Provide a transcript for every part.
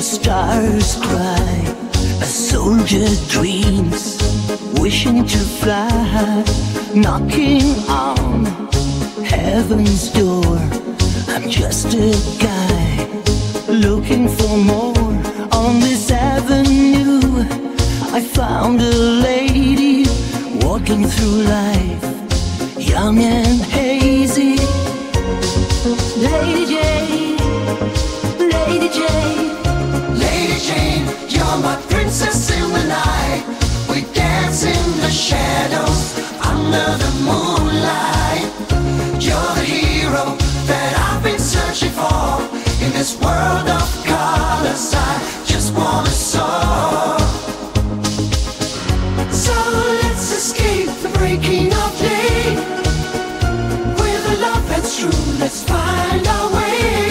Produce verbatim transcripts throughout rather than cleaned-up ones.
stars cry, a soldier dreams, wishing to fly, knocking on heaven's door. I'm just a guy looking for more. On this avenue I found a lady walking through life, young and hazy. Lady Jane, Lady Jane, Lady Jane, you're my princess in the night. We dance in the shadows under the moonlight. You're the hero that I've been searching for. In this world of colors I just wanna soar. So let's escape the breaking of day. With a love that's true, let's find our way.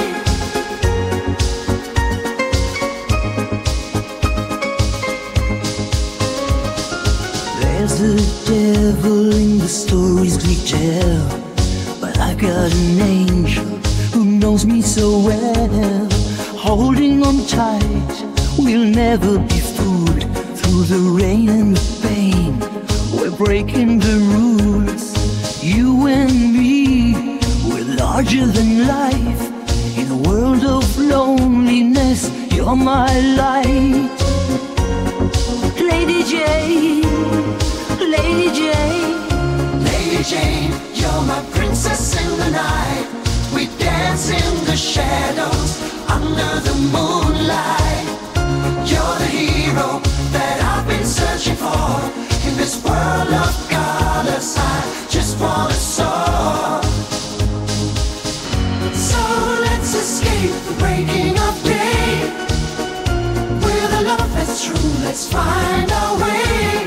There's a devil in the stories we tell, but I got an angel who knows me so well. Holding on tight, we'll never be fooled. Through the rain and the pain, we're breaking the rules. You and me, we're larger than life. In a world of loneliness, you're my light. Lady Jane, Lady Jane, Lady Jane, you're my princess in the night. We dance in the shadows under the moonlight. You're the hero that I've been searching for. In this world of colors I just wanna soar. So let's escape the breaking of day. With a love that's true, let's find our way.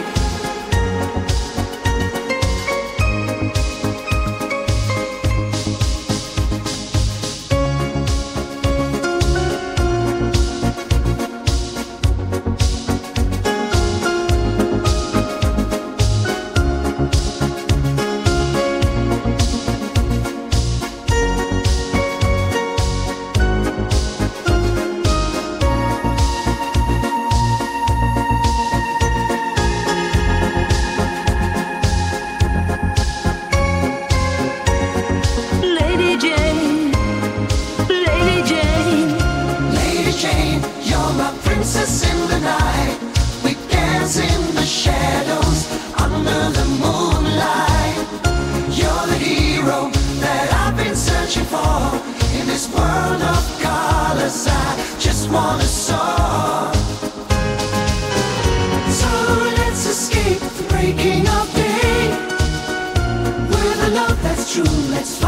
Wanna soar. So let's escape the breaking of day. With a love that's true, let's find